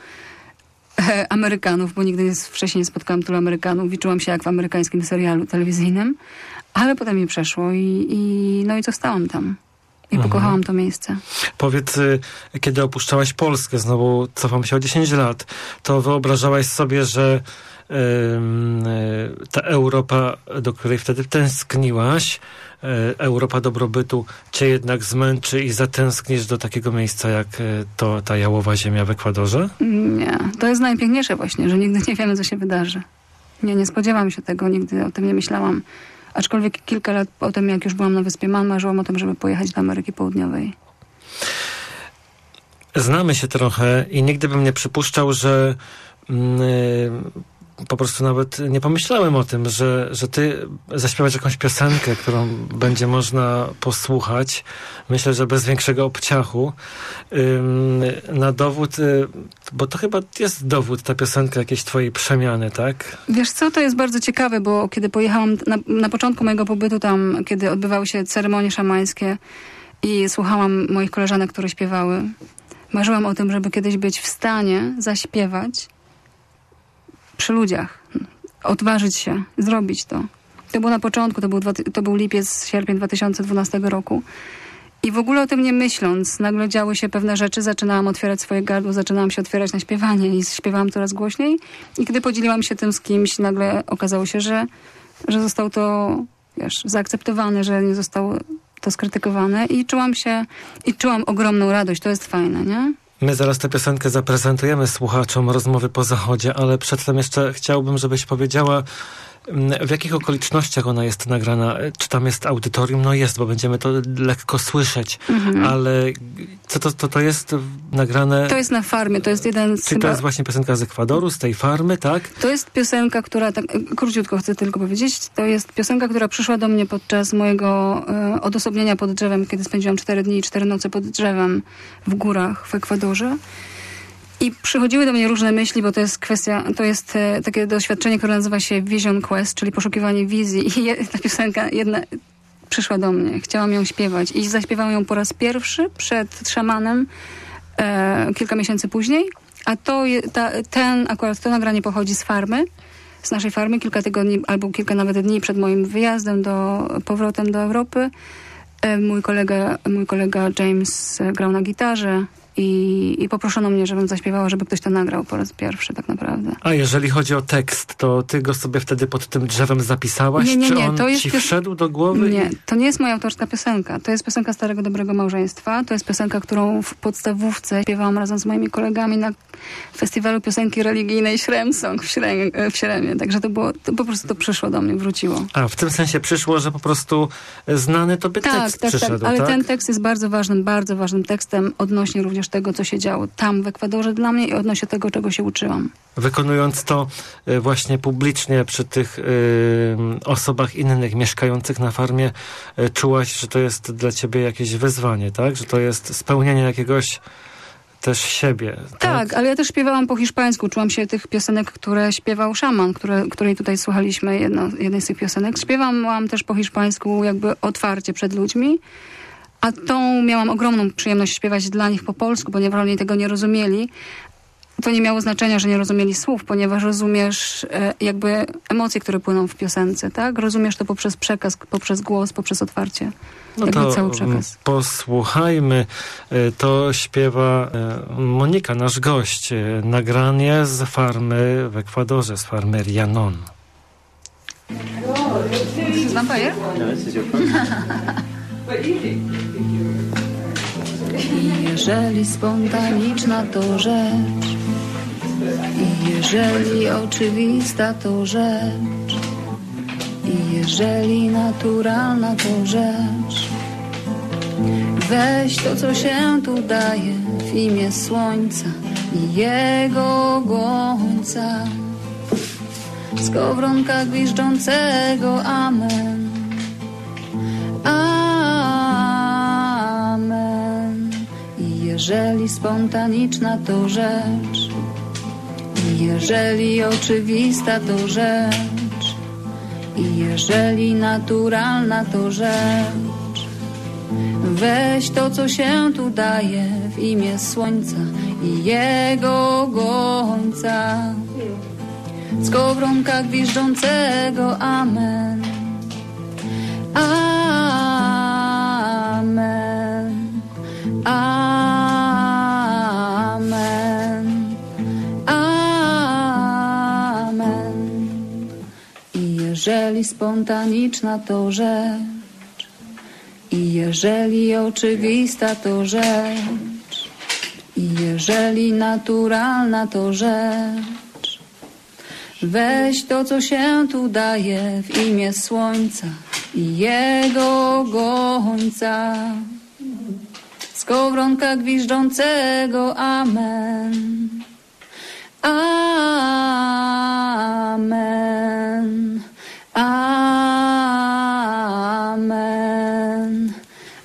e, Amerykanów, bo nigdy nie, wcześniej nie spotkałam tylu Amerykanów i czułam się jak w amerykańskim serialu telewizyjnym. Ale potem mi przeszło i, i no i zostałam tam. I Mhm. pokochałam to miejsce. Powiedz, y, kiedy opuszczałaś Polskę, znowu cofam się o dziesięć lat, to wyobrażałaś sobie, że ym, y, ta Europa, do której wtedy tęskniłaś, y, Europa dobrobytu, cię jednak zmęczy i zatęsknisz do takiego miejsca, jak y, to ta jałowa ziemia w Ekwadorze? Nie, to jest najpiękniejsze właśnie, że nigdy nie wiemy, co się wydarzy. Nie, nie spodziewałam się tego, nigdy o tym nie myślałam. Aczkolwiek kilka lat po tym, jak już byłam na Wyspie Man, marzyłam o tym, żeby pojechać do Ameryki Południowej. Znamy się trochę i nigdy bym nie przypuszczał, że mm, po prostu nawet nie pomyślałem o tym, że, że ty zaśpiewasz jakąś piosenkę, którą będzie można posłuchać. Myślę, że bez większego obciachu. Ym, na dowód, y, bo to chyba jest dowód, ta piosenka jakiejś twojej przemiany, tak? Wiesz co, to jest bardzo ciekawe, bo kiedy pojechałam na, na początku mojego pobytu tam, kiedy odbywały się ceremonie szamańskie i słuchałam moich koleżanek, które śpiewały, marzyłam o tym, żeby kiedyś być w stanie zaśpiewać przy ludziach. Odważyć się, zrobić to. To było na początku, to był, dwa, to był lipiec, sierpień dwa tysiące dwunastego roku. I w ogóle o tym nie myśląc, nagle działy się pewne rzeczy, zaczynałam otwierać swoje gardło, zaczynałam się otwierać na śpiewanie i śpiewałam coraz głośniej. I kiedy podzieliłam się tym z kimś, nagle okazało się, że, że został to, wiesz, zaakceptowane, że nie zostało to skrytykowane i czułam się, i czułam ogromną radość. To jest fajne, nie? My zaraz tę piosenkę zaprezentujemy słuchaczom Rozmowy po Zachodzie, ale przedtem jeszcze chciałbym, żebyś powiedziała, w jakich okolicznościach ona jest nagrana? Czy tam jest audytorium? No jest, bo będziemy to lekko słyszeć, Mhm. ale co to, to, to jest nagrane? To jest na farmie, to jest jeden z Czy to jest właśnie piosenka z Ekwadoru, z tej farmy, tak? To jest piosenka, która, tak króciutko chcę tylko powiedzieć, to jest piosenka, która przyszła do mnie podczas mojego e, odosobnienia pod drzewem, kiedy spędziłam cztery dni i cztery noce pod drzewem w górach w Ekwadorze. I przychodziły do mnie różne myśli, bo to jest kwestia, to jest e, takie doświadczenie, które nazywa się Vision Quest, czyli poszukiwanie wizji. I je, ta piosenka jedna przyszła do mnie. Chciałam ją śpiewać i zaśpiewałam ją po raz pierwszy przed szamanem e, kilka miesięcy później. A to, je, ta, ten, akurat to nagranie pochodzi z farmy, z naszej farmy kilka tygodni albo kilka nawet dni przed moim wyjazdem do powrotem do Europy. Mój kolega, mój kolega James grał na gitarze i, i poproszono mnie, żebym zaśpiewała, żeby ktoś to nagrał po raz pierwszy tak naprawdę. A jeżeli chodzi o tekst, to ty go sobie wtedy pod tym drzewem zapisałaś? Nie, nie, Czy nie, on to jest ci pios- wszedł do głowy? Nie, i... to nie jest moja autorska piosenka. To jest piosenka Starego Dobrego Małżeństwa. To jest piosenka, którą w podstawówce śpiewałam razem z moimi kolegami na festiwalu piosenki religijnej Śremsong w, Śrem, w Śremie. Także to było, to po prostu to przyszło do mnie, wróciło. A, w tym sensie przyszło, że po prostu znany tobie Tak, tekst tak, przyszedł, tak, ale tak? ten tekst jest bardzo ważnym, bardzo ważnym tekstem odnośnie również tego, co się działo tam w Ekwadorze dla mnie i odnośnie tego, czego się uczyłam. Wykonując to y, właśnie publicznie przy tych y, osobach innych mieszkających na farmie, y, czułaś, że to jest dla ciebie jakieś wyzwanie, tak? Że to jest spełnienie jakiegoś też siebie. Tak, Tak, ale ja też śpiewałam po hiszpańsku. Czułam się tych piosenek, które śpiewał szaman, które, której tutaj słuchaliśmy, jedno, jednej z tych piosenek. Śpiewałam też po hiszpańsku jakby otwarcie przed ludźmi, a tą miałam ogromną przyjemność śpiewać dla nich po polsku, ponieważ oni tego nie rozumieli. To nie miało znaczenia, że nie rozumieli słów, ponieważ rozumiesz e, jakby emocje, które płyną w piosence, tak? Rozumiesz to poprzez przekaz, poprzez głos, poprzez otwarcie. no jakby to cały przekaz. posłuchajmy. Y, To śpiewa y, Monika, nasz gość. Y, Nagranie z farmy w Ekwadorze, z farmy Rianon. This is vampire? I jeżeli spontaniczna to rzecz, i jeżeli oczywista to rzecz, i jeżeli naturalna to rzecz, weź to, co się tu daje w imię słońca i jego gońca, skowronka gwiżdżącego amen. Amen. I jeżeli spontaniczna to rzecz, i jeżeli oczywista to rzecz, i jeżeli naturalna to rzecz, weź to, co się tu daje w imię słońca i jego gońca, skowronka gwiżdżącego amen. Amen. Amen. Amen. I jeżeli spontaniczna to rzecz, i jeżeli oczywista to rzecz, i jeżeli naturalna to rzecz, weź to, co się tu daje w imię słońca i jego gońca, skowronka gwiżdżącego amen. Amen. Amen.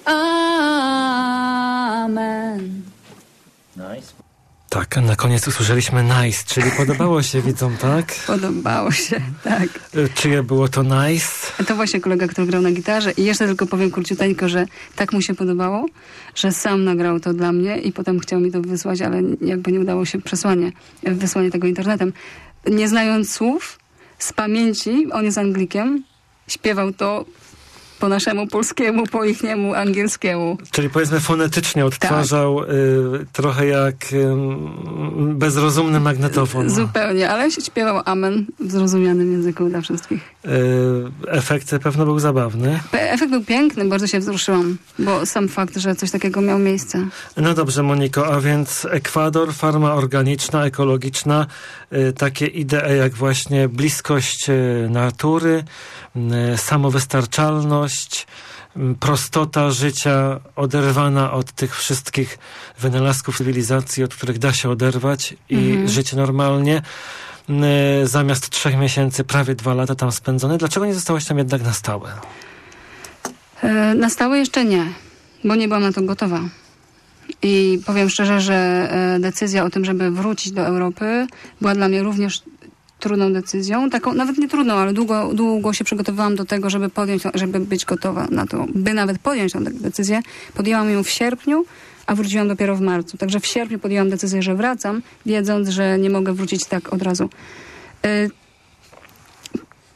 Amen. Nice. Tak, na koniec usłyszeliśmy nice, czyli podobało się widzom, tak? Podobało się, tak. Y, Czyje było to nice? To właśnie kolega, który grał na gitarze. I jeszcze tylko powiem króciuteńko, że tak mu się podobało, że sam nagrał to dla mnie i potem chciał mi to wysłać, ale jakby nie udało się przesłanie, wysłanie tego internetem. Nie znając słów, z pamięci, on jest Anglikiem, śpiewał to po naszemu polskiemu, po ichniemu angielskiemu. Czyli powiedzmy fonetycznie odtwarzał Tak. y, trochę jak y, bezrozumny magnetofon. Zupełnie, ale się śpiewał amen w zrozumianym języku dla wszystkich. Y, efekt pewno był zabawny. Efekt był piękny, bardzo się wzruszyłam, bo sam fakt, że coś takiego miało miejsce. No dobrze, Moniko, a więc Ekwador, farma organiczna, ekologiczna, y, takie idee jak właśnie bliskość y, natury, y, samowystarczalność, prostota życia oderwana od tych wszystkich wynalazków cywilizacji, od których da się oderwać i mhm. żyć normalnie. Zamiast trzech miesięcy, prawie dwa lata tam spędzone. Dlaczego nie zostałaś tam jednak na stałe? Na stałe jeszcze nie, bo nie byłam na to gotowa. I powiem szczerze, że decyzja o tym, żeby wrócić do Europy była dla mnie również trudną decyzją, taką nawet nie trudną, ale długo, długo się przygotowałam do tego, żeby podjąć, żeby być gotowa na to, by nawet podjąć tę decyzję. Podjęłam ją w sierpniu, a wróciłam dopiero w marcu. Także w sierpniu podjęłam decyzję, że wracam, wiedząc, że nie mogę wrócić tak od razu.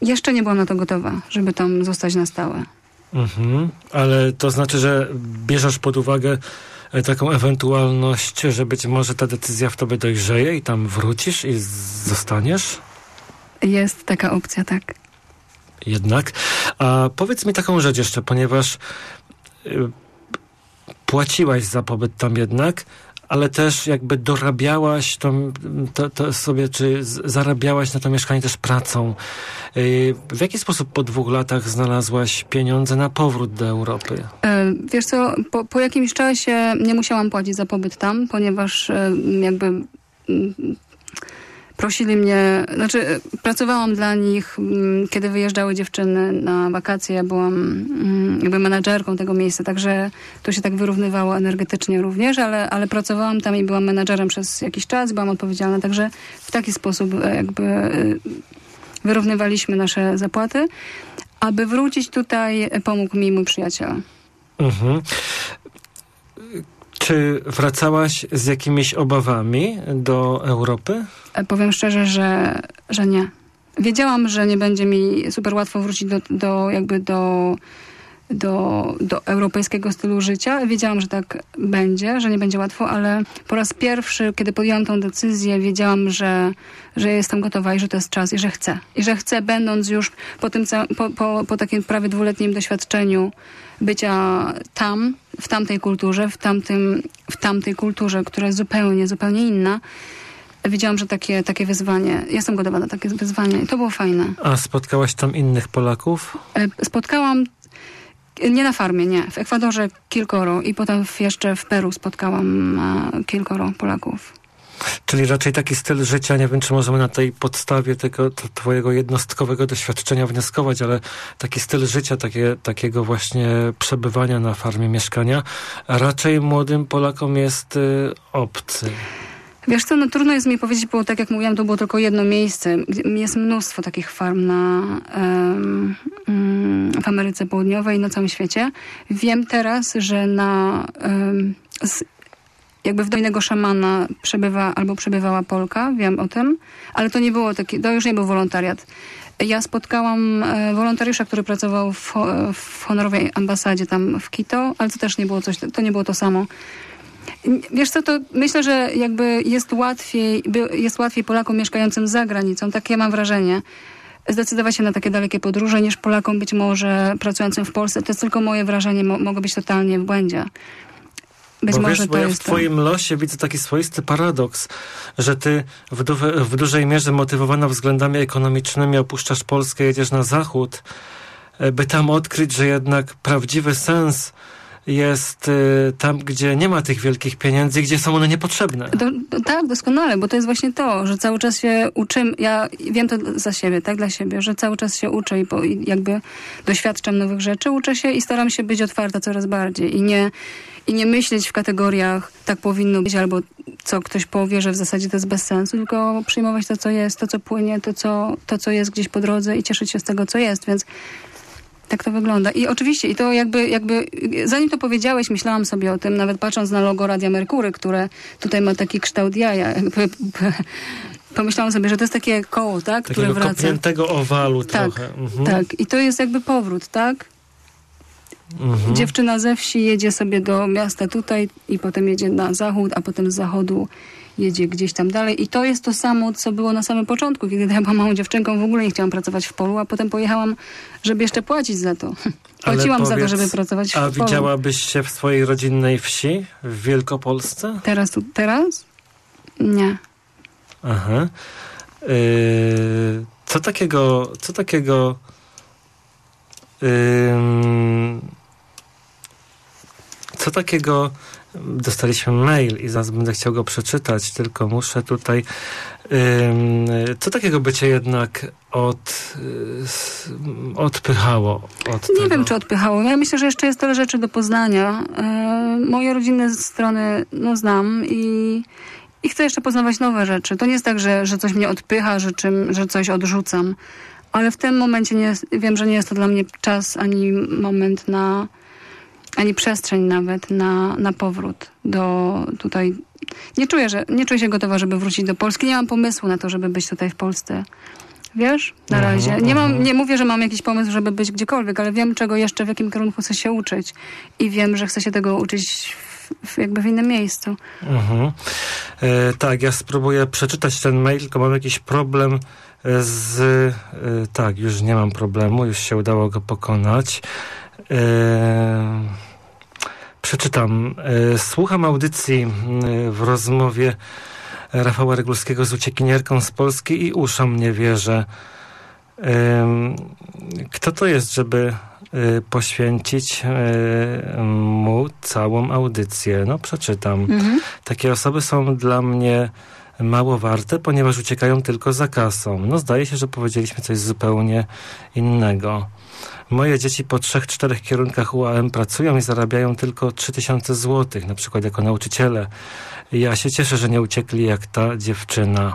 jeszcze nie byłam na to gotowa, żeby tam zostać na stałe. Mhm. Ale to znaczy, że bierzesz pod uwagę taką ewentualność, że być może ta decyzja w tobie dojrzeje i tam wrócisz i zostaniesz? Jest taka opcja, tak. Jednak. A powiedz mi taką rzecz jeszcze, ponieważ y, płaciłaś za pobyt tam jednak, ale też jakby dorabiałaś to, to, to sobie, czy z, zarabiałaś na to mieszkanie też pracą. Yy, w jaki sposób po dwóch latach znalazłaś pieniądze na powrót do Europy? E, wiesz co, po, po jakimś czasie nie musiałam płacić za pobyt tam, ponieważ e, jakby m, prosili mnie, znaczy e, pracowałam dla nich, m, kiedy wyjeżdżały dziewczyny na wakacje. Ja byłam m, jakby menadżerką tego miejsca, także to się tak wyrównywało energetycznie również, ale, ale pracowałam tam i byłam menadżerem przez jakiś czas, byłam odpowiedzialna, także w taki sposób e, jakby e, wyrównywaliśmy nasze zapłaty. Aby wrócić tutaj, pomógł mi mój przyjaciel. Mhm. Czy wracałaś z jakimiś obawami do Europy? Powiem szczerze, że, że nie. Wiedziałam, że nie będzie mi super łatwo wrócić do, do jakby do, do, do europejskiego stylu życia. Wiedziałam, że tak będzie, że nie będzie łatwo, ale po raz pierwszy, kiedy podjęłam tą decyzję, wiedziałam, że, że jestem gotowa i że to jest czas i że chcę. I że chcę, będąc już po tym po, po, po takim prawie dwuletnim doświadczeniu bycia tam, w tamtej kulturze, w, tamtym, w tamtej kulturze, która jest zupełnie, zupełnie inna. Wiedziałam, że takie, takie wyzwanie, jestem gotowa na takie wyzwanie i to było fajne. A spotkałaś tam innych Polaków? Spotkałam, nie na farmie, nie. W Ekwadorze kilkoro i potem jeszcze w Peru spotkałam kilkoro Polaków. Czyli raczej taki styl życia, nie wiem, czy możemy na tej podstawie tego to twojego jednostkowego doświadczenia wnioskować, ale taki styl życia, takie, takiego właśnie przebywania na farmie, mieszkania, raczej młodym Polakom jest y, obcy. Wiesz co, no trudno jest mi powiedzieć, bo tak jak mówiłam, to było tylko jedno miejsce. Jest mnóstwo takich farm na, um, um, w Ameryce Południowej i na całym świecie. Wiem teraz, że na um, z, jakby w Dolnego Szamana przebywa albo przebywała Polka, wiem o tym, ale to nie było taki, to już nie był wolontariat. Ja spotkałam e, wolontariusza, który pracował w, w honorowej ambasadzie tam w Quito, ale to też nie było coś, to nie było to samo. Wiesz co, to myślę, że jakby jest łatwiej, jest łatwiej Polakom mieszkającym za granicą, takie mam wrażenie, zdecydować się na takie dalekie podróże, niż Polakom być może pracującym w Polsce. To jest tylko moje wrażenie, mo- mogę być totalnie w błędzie. Być bo może wiesz, to bo ja w jest twoim to. losie widzę taki swoisty paradoks, że ty w, du- w dużej mierze motywowana względami ekonomicznymi opuszczasz Polskę, jedziesz na zachód, by tam odkryć, że jednak prawdziwy sens jest y, tam, gdzie nie ma tych wielkich pieniędzy, gdzie są one niepotrzebne. Do, do, tak, doskonale, bo to jest właśnie to, że cały czas się uczymy, ja wiem to za siebie, tak, dla siebie, że cały czas się uczę i, po, i jakby doświadczam nowych rzeczy, uczę się i staram się być otwarta coraz bardziej i nie, i nie myśleć w kategoriach tak powinno być, albo co ktoś powie, że w zasadzie to jest bez sensu, tylko przyjmować to, co jest, to, co płynie, to, co, to, co jest gdzieś po drodze i cieszyć się z tego, co jest, więc tak to wygląda. I oczywiście, i to jakby, jakby, zanim to powiedziałeś, myślałam sobie o tym, nawet patrząc na logo Radia Merkury, które tutaj ma taki kształt jaja. Jakby, pomyślałam sobie, że to jest takie koło, tak? Takiego które wraca. kopniętego owalu tak, trochę. Mhm. Tak, i to jest jakby powrót, tak? Mhm. Dziewczyna ze wsi jedzie sobie do miasta tutaj i potem jedzie na zachód, a potem z zachodu jedzie gdzieś tam dalej. I to jest to samo, co było na samym początku, kiedy ja byłam małą dziewczynką, w ogóle nie chciałam pracować w polu, a potem pojechałam, żeby jeszcze płacić za to. Płaciłam powiedz, za to, żeby pracować w a polu. A widziałabyś się w swojej rodzinnej wsi w Wielkopolsce? Teraz? Tu, teraz? Nie. Aha. Yy, co takiego, co takiego yy, co takiego dostaliśmy mail i zaraz będę chciał go przeczytać, tylko muszę tutaj yy, co takiego by cię jednak od, yy, odpychało od Nie tego? wiem, czy odpychało. Ja myślę, że jeszcze jest tyle rzeczy do poznania. Yy, moje rodzinne strony no, znam i, i chcę jeszcze poznawać nowe rzeczy. To nie jest tak, że, że coś mnie odpycha, że, czym, że coś odrzucam. Ale w tym momencie nie, wiem, że nie jest to dla mnie czas ani moment na ani przestrzeń nawet na, na powrót do tutaj. Nie czuję, że, nie czuję się gotowa, żeby wrócić do Polski. Nie mam pomysłu na to, żeby być tutaj w Polsce Wiesz? Na Mhm, razie. Nie, mam, mhm. nie mówię, że mam jakiś pomysł, żeby być gdziekolwiek, ale wiem, czego jeszcze, w jakim kierunku chcę się uczyć. I wiem, że chcę się tego uczyć w, w jakby w innym miejscu. Mhm. E, tak, ja spróbuję przeczytać ten mail, tylko mam jakiś problem z... E, tak, już nie mam problemu, już się udało go pokonać. E, przeczytam. E, słucham audycji e, w rozmowie Rafała Regulskiego z uciekinierką z Polski i uszom nie wierzę. E, kto to jest, żeby e, poświęcić e, mu całą audycję? No, przeczytam. Mhm. Takie osoby są dla mnie mało warte, ponieważ uciekają tylko za kasą. No, zdaje się, że powiedzieliśmy coś zupełnie innego. Moje dzieci po trzech, czterech kierunkach U A M pracują i zarabiają tylko trzy tysiące złotych, na przykład jako nauczyciele. Ja się cieszę, że nie uciekli jak ta dziewczyna.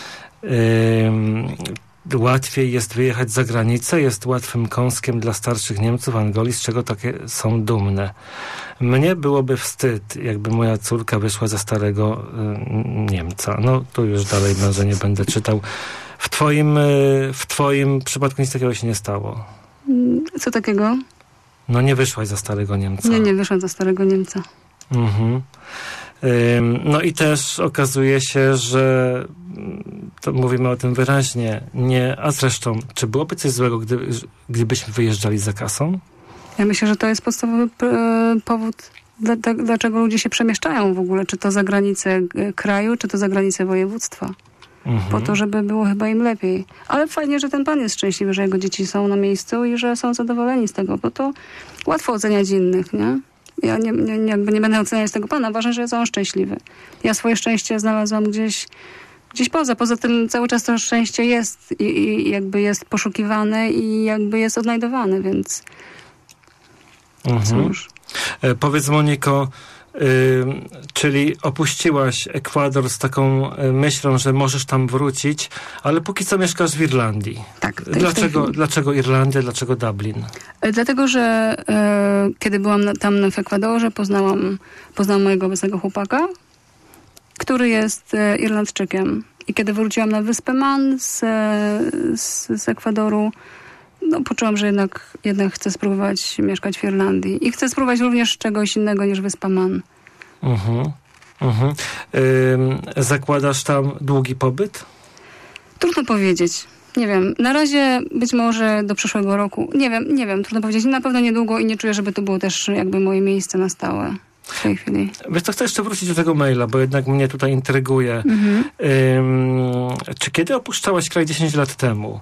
Ym, łatwiej jest wyjechać za granicę, jest łatwym kąskiem dla starszych Niemców Angolii, z czego takie są dumne. Mnie byłoby wstyd, jakby moja córka wyszła za starego y, Niemca. No, tu już dalej może nie będę czytał. W twoim, y, w twoim przypadku nic takiego się nie stało. Co takiego? No, nie wyszłaś za starego Niemca. Nie, nie wyszłam za starego Niemca. Mhm. Ym, no i też okazuje się, że to mówimy o tym wyraźnie. Nie, a zresztą, czy byłoby coś złego, gdy, gdybyśmy wyjeżdżali za kasą? Ja myślę, że to jest podstawowy e, powód, dla, dla, dlaczego ludzie się przemieszczają w ogóle. Czy to za granicę e, kraju, czy to za granicę województwa. Mhm. Po to, żeby było chyba im lepiej. Ale fajnie, że ten pan jest szczęśliwy, że jego dzieci są na miejscu i że są zadowoleni z tego, bo to łatwo oceniać innych, nie? Ja nie, nie, jakby nie będę oceniać tego pana. Ważne, że jest on szczęśliwy. Ja swoje szczęście znalazłam gdzieś, gdzieś poza. Poza tym cały czas to szczęście jest i, i jakby jest poszukiwane i jakby jest odnajdowane, więc Mhm. cóż. E, powiedz, Moniko, y, czyli opuściłaś Ekwador z taką y, myślą, że możesz tam wrócić, ale póki co mieszkasz w Irlandii. Tak. w tej- w tej Dlaczego, chwili. dlaczego Irlandia, dlaczego Dublin? E, Dlatego, że e, kiedy byłam na, tam w Ekwadorze, poznałam, poznałam mojego obecnego chłopaka, który jest e, Irlandczykiem. I kiedy wróciłam na wyspę Man z, e, z, z Ekwadoru, no, poczułam, że jednak, jednak chcę spróbować mieszkać w Irlandii. I chcę spróbować również czegoś innego niż wyspa Man. Mhm. Mhm. Y, zakładasz tam długi pobyt? Trudno powiedzieć. Nie wiem. Na razie być może do przyszłego roku. Nie wiem, nie wiem. Trudno powiedzieć. Na pewno niedługo i nie czuję, żeby to było też jakby moje miejsce na stałe w tej chwili. Wiesz, to chcę jeszcze wrócić do tego maila, bo jednak mnie tutaj intryguje. Mhm. Ym, czy kiedy opuszczałaś kraj dziesięć lat temu,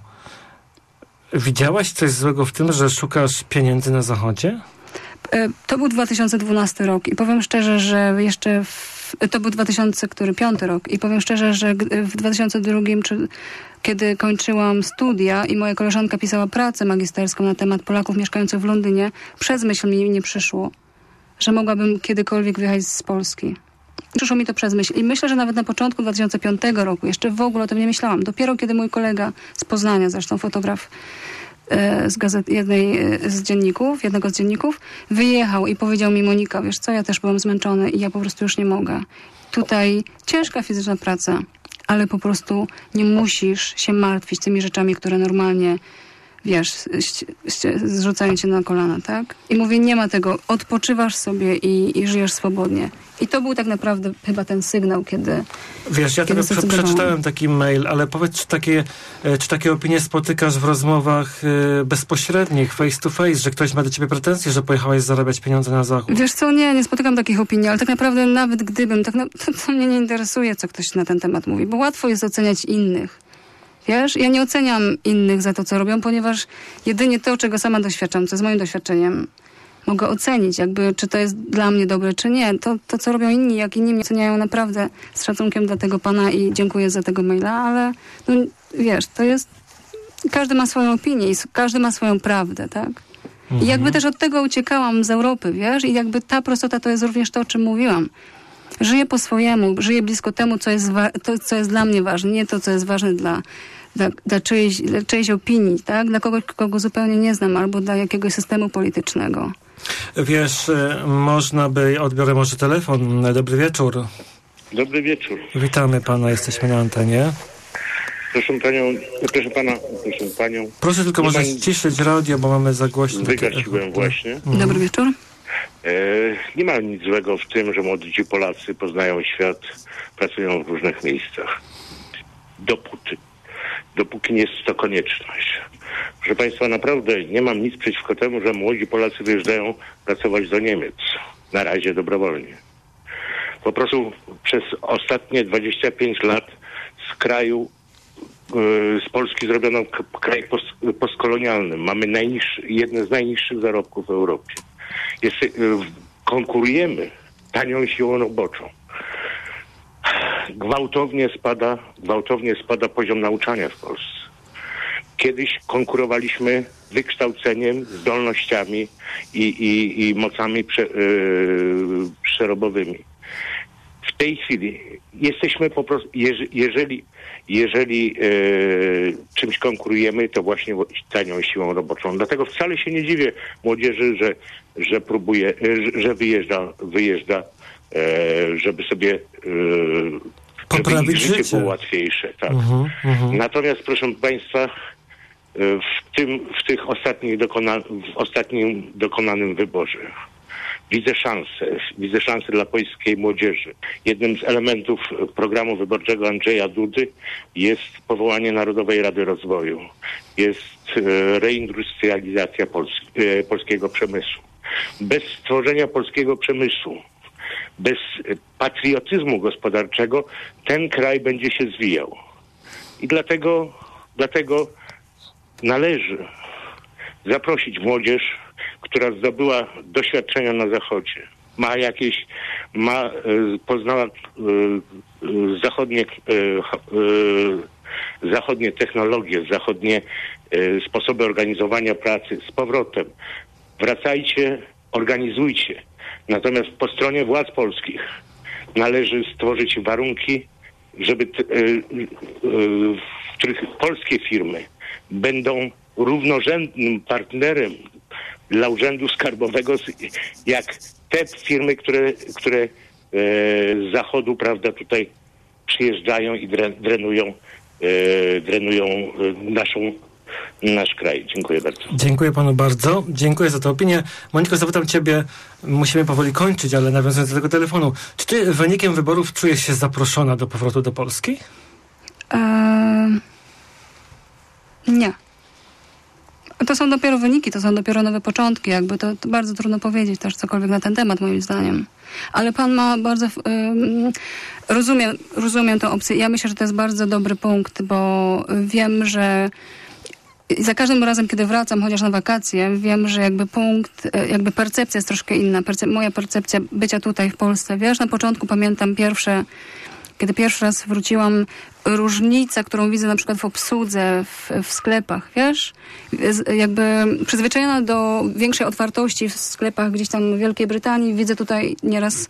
widziałaś coś złego w tym, że szukasz pieniędzy na Zachodzie? E, To był dwa tysiące dwunasty rok i powiem szczerze, że jeszcze w, to był dwa tysiące piąty rok i powiem szczerze, że g- w dwa tysiące drugim, czy, kiedy kończyłam studia i moja koleżanka pisała pracę magisterską na temat Polaków mieszkających w Londynie, przez myśl mi nie przyszło, że mogłabym kiedykolwiek wyjechać z Polski. Przyszło mi to przez myśl i myślę, że nawet na początku dwa tysiące piątego roku jeszcze w ogóle o tym nie myślałam. Dopiero kiedy mój kolega z Poznania, zresztą fotograf e, z gazet, jednej e, z dzienników, jednego z dzienników, wyjechał i powiedział mi: Monika, wiesz co, ja też byłam zmęczony i ja po prostu już nie mogę. Tutaj ciężka fizyczna praca, ale po prostu nie musisz się martwić tymi rzeczami, które normalnie, wiesz, ś- ś- zrzucają cię na kolana, tak? I mówię, nie ma tego, odpoczywasz sobie i, i żyjesz swobodnie. I to był tak naprawdę chyba ten sygnał, kiedy... Wiesz, ja Kiedy tylko prze- zdecydowałam. przeczytałem taki mail, ale powiedz, czy takie, e, czy takie opinie spotykasz w rozmowach e, bezpośrednich, face to face, że ktoś ma do ciebie pretensje, że pojechałaś zarabiać pieniądze na Zachód? Wiesz co, nie, nie spotykam takich opinii, ale tak naprawdę nawet gdybym, tak na, to, to mnie nie interesuje, co ktoś na ten temat mówi, bo łatwo jest oceniać innych. Wiesz, ja nie oceniam innych za to, co robią, ponieważ jedynie to, czego sama doświadczam, co jest moim doświadczeniem, mogę ocenić, jakby, czy to jest dla mnie dobre, czy nie. To, to co robią inni, jak inni mnie oceniają, naprawdę z szacunkiem dla tego pana i dziękuję za tego maila, ale no, wiesz, to jest, każdy ma swoją opinię i s- każdy ma swoją prawdę, tak? I jakby też od tego uciekałam z Europy, wiesz, i jakby ta prostota to jest również to, o czym mówiłam. Żyję po swojemu, żyję blisko temu, co jest, wa- to, co jest dla mnie ważne, nie to, co jest ważne dla, dla, dla, czyjejś, dla czyjejś opinii, tak? Dla kogoś, kogo zupełnie nie znam, albo dla jakiegoś systemu politycznego. Wiesz, e, można by, odbiorę może telefon. Dobry wieczór. Dobry wieczór. Witamy pana, jesteśmy na antenie. Proszę panią, proszę pana, proszę panią. Proszę tylko może pani... ściszyć radio, bo mamy za głośno. Wygasiłem właśnie. Mhm. Dobry wieczór. E, nie ma nic złego w tym, że młodzi Polacy poznają świat, pracują w różnych miejscach. Dopóty. Dopóki nie jest to konieczność. Proszę państwa, naprawdę nie mam nic przeciwko temu, że młodzi Polacy wyjeżdżają pracować do Niemiec. Na razie dobrowolnie. Po prostu przez ostatnie dwadzieścia pięć lat z kraju, z Polski zrobiono kraj post, postkolonialny. Mamy najniższy, jedne z najniższych zarobków w Europie. Jest, konkurujemy tanią siłą roboczą. Gwałtownie spada, gwałtownie spada poziom nauczania w Polsce. Kiedyś konkurowaliśmy wykształceniem, zdolnościami i, i, i mocami prze, yy, przerobowymi. W tej chwili jesteśmy po prostu, jeżeli, jeżeli yy, czymś konkurujemy, to właśnie tanią siłą roboczą. Dlatego wcale się nie dziwię młodzieży, że, że próbuje, yy, że wyjeżdża, wyjeżdża yy, żeby sobie yy, poprawić życie, życie było łatwiejsze. Tak. Uh-huh, uh-huh. Natomiast proszę państwa, w tym, w tych ostatnich dokona, w ostatnim dokonanym wyborze widzę szansę, widzę szansę dla polskiej młodzieży. Jednym z elementów programu wyborczego Andrzeja Dudy jest powołanie Narodowej Rady Rozwoju. Jest reindustrializacja Polski, polskiego przemysłu. Bez stworzenia polskiego przemysłu, bez patriotyzmu gospodarczego ten kraj będzie się zwijał. I dlatego, dlatego należy zaprosić młodzież, która zdobyła doświadczenia na Zachodzie. Ma jakieś, ma, poznała zachodnie, zachodnie technologie, zachodnie sposoby organizowania pracy z powrotem. Wracajcie, organizujcie. Natomiast po stronie władz polskich należy stworzyć warunki, żeby t, y, y, w których polskie firmy będą równorzędnym partnerem dla Urzędu Skarbowego, jak te firmy, które, które e, z Zachodu, prawda, tutaj przyjeżdżają i drenują, e, drenują naszą, nasz kraj. Dziękuję bardzo. Dziękuję panu bardzo. Dziękuję za tę opinię. Moniko, zapytam ciebie, musimy powoli kończyć, ale nawiązując do tego telefonu, czy ty wynikiem wyborów czujesz się zaproszona do powrotu do Polski? Eee, nie. To są dopiero wyniki, to są dopiero nowe początki, jakby to, to bardzo trudno powiedzieć też cokolwiek na ten temat, moim zdaniem. Ale pan ma bardzo... Um, rozumiem, rozumiem tę opcję. Ja myślę, że to jest bardzo dobry punkt, bo wiem, że za każdym razem, kiedy wracam, chociaż na wakacje, wiem, że jakby punkt, jakby percepcja jest troszkę inna. Percep- moja percepcja bycia tutaj w Polsce. Wiesz, na początku pamiętam pierwsze... Kiedy pierwszy raz wróciłam, różnica, którą widzę na przykład w obsłudze, w, w sklepach, wiesz? Jakby przyzwyczajona do większej otwartości w sklepach gdzieś tam w Wielkiej Brytanii, widzę tutaj nieraz...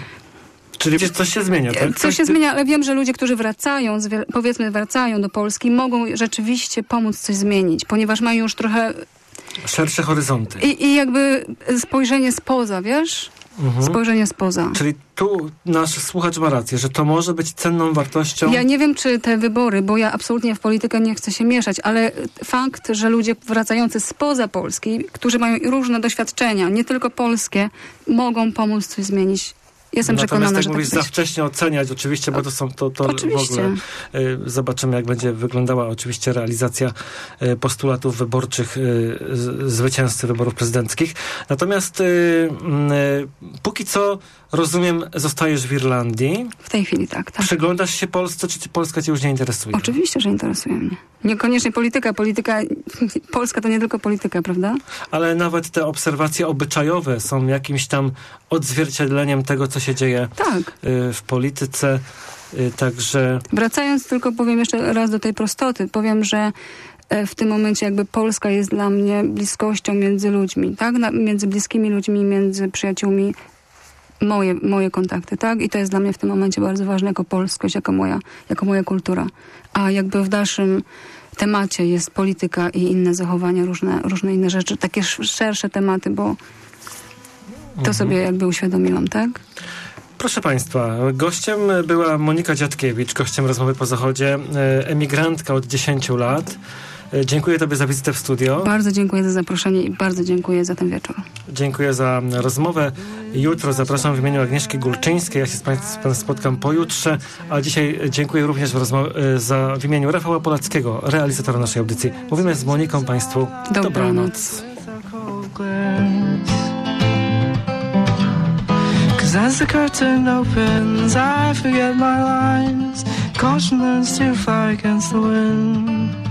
Czyli coś się zmienia, tak? Coś, coś się ty... zmienia, ale wiem, że ludzie, którzy wracają, powiedzmy wracają do Polski, mogą rzeczywiście pomóc coś zmienić, ponieważ mają już trochę... szersze horyzonty. I, i jakby spojrzenie spoza, wiesz? Mhm. Spojrzenie spoza. Czyli tu nasz słuchacz ma rację, że to może być cenną wartością. Ja nie wiem, czy te wybory, bo ja absolutnie w politykę nie chcę się mieszać, ale fakt, że ludzie wracający spoza Polski, którzy mają różne doświadczenia, nie tylko polskie, mogą pomóc coś zmienić. Jestem Natomiast przekonana, tak że mówisz, tak za wcześnie oceniać oczywiście, bo to są to, to oczywiście. w ogóle y, zobaczymy, jak będzie wyglądała oczywiście realizacja y, postulatów wyborczych y, z, zwycięzcy wyborów prezydenckich. Natomiast y, y, póki co, rozumiem, zostajesz w Irlandii. W tej chwili tak, tak. Przyglądasz się Polsce, czy Polska cię już nie interesuje? Oczywiście, że interesuje mnie. Niekoniecznie polityka. Polityka, Polska to nie tylko polityka, prawda? Ale nawet te obserwacje obyczajowe są jakimś tam odzwierciedleniem tego, co się dzieje tak. w polityce. Także... Wracając tylko powiem jeszcze raz do tej prostoty. Powiem, że w tym momencie jakby Polska jest dla mnie bliskością między ludźmi, tak? Na, między bliskimi ludźmi, między przyjaciółmi. Moje, moje kontakty, tak? I to jest dla mnie w tym momencie bardzo ważne jako polskość, jako moja, jako moja kultura. A jakby w dalszym temacie jest polityka i inne zachowania, różne, różne inne rzeczy, takie szersze tematy, bo to mhm. sobie jakby uświadomiłam, tak? Proszę Państwa, gościem była Monika Dziadkiewicz, gościem rozmowy po zachodzie, emigrantka od dziesięciu lat. Dziękuję Tobie za wizytę w studio. Bardzo dziękuję za zaproszenie i bardzo dziękuję za ten wieczór. Dziękuję za rozmowę. Jutro zapraszam w imieniu Agnieszki Gulczyńskiej. Ja się z Państwem spotkam pojutrze, a dzisiaj dziękuję również w, rozmo- za, w imieniu Rafała Polackiego, realizatora naszej audycji. Mówimy z Moniką Państwu dobranoc. Dobranoc. As the curtain opens, I forget my lines. Caution learns to fly against the wind.